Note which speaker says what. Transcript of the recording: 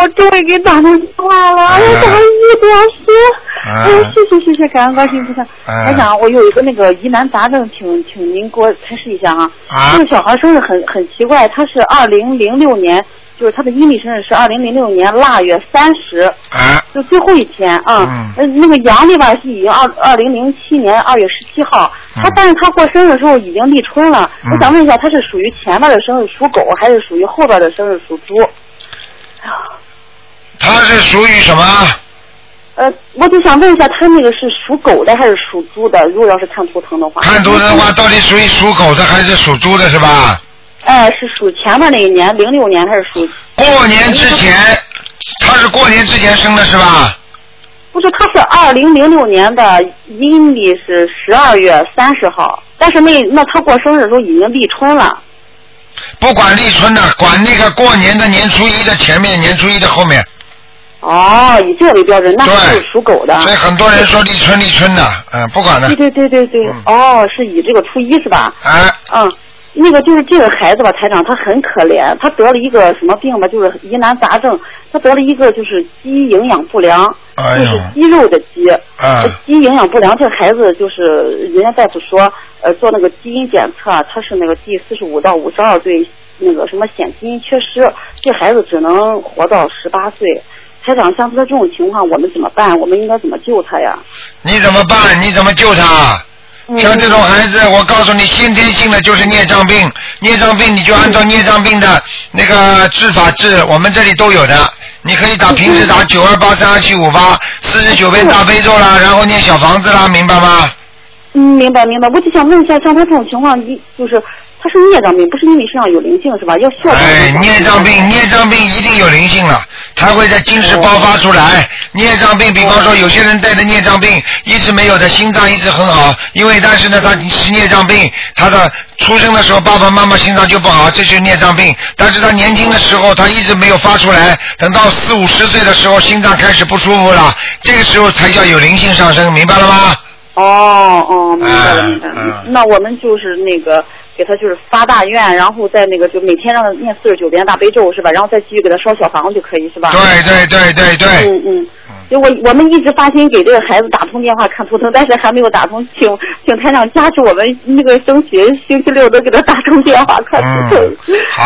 Speaker 1: 我终于给打通电话了，我打了1个多小时。谢谢，感恩观世音菩萨。我想我有一个那个疑难杂症，请您给我开示一下啊。这个小孩生日很奇怪，他是2006年。就是他的阴历生日是2006年腊月30，就最后一天啊。那个阳历吧是已经2007年2月17号，但是他过生日的时候已经立春了。我想问一下，他是属于前面的生日属狗，还是属于后边的生日属猪？
Speaker 2: 他是属于什么？
Speaker 1: 我就想问一下，他那个是属狗的还是属猪的？如果要是看图腾的话。
Speaker 2: 看图腾的话，到底属于属狗的还是属猪的是吧？
Speaker 1: 是属前面那一年06年还是属？
Speaker 2: 过年之前，他是过年之前生的是吧？
Speaker 1: 不是，他是2006年的阴历是12月30号，但是那他过生日的时候已经立春了。
Speaker 2: 不管立春的，管那个过年的年初一的前面，年初一的后面。
Speaker 1: 以这个为标准，那是属狗的。
Speaker 2: 所以很多人说立春的，不管的。
Speaker 1: 对。是以这个初一是吧？那个就是这个孩子吧，台长他很可怜，他得了一个什么病吧，就是疑难杂症，他得了一个就是肌营养不良，就是肌肉的肌，肌营养不良。这个孩子就是人家大夫说，做那个基因检测，他是那个第45到52对那个什么显基因缺失，这孩子只能活到18岁。台长，像他这种情况，我们怎么办？我们应该怎么救他呀？
Speaker 2: 你怎么办？你怎么救他？像这种孩子，我告诉你，先天性的就是孽障病，孽障病你就按照孽障病的那个治法治，我们这里都有的。你可以平时打92832758449遍大悲咒啦，然后念小房子啦，明白吗？
Speaker 1: 明白。我就想问一下，像他这种情况，就是他是孽障病，不是因为身上有灵性是吧？要效果。
Speaker 2: 孽障病一定有灵性了，他会在今世爆发出来。孽障病，比方说有些人带着孽障病一直没有的，心脏一直很好，但是呢他是孽障病，他的出生的时候爸爸妈妈心脏就不好，这就是孽障病。但是他年轻的时候他一直没有发出来，等到40-50岁的时候心脏开始不舒服了，这个时候才叫有灵性上升，明白了吗？
Speaker 1: 明白了。那我们就是那个给他就是发大愿，然后再那个就每天让他念49遍大悲咒是吧？然后再继续给他烧小房子就可以是吧？对。我们一直发心给这个孩子打通电话看图腾，但是还没有打通，请台长加持我们那个争取星期六都给他打通电话看图腾。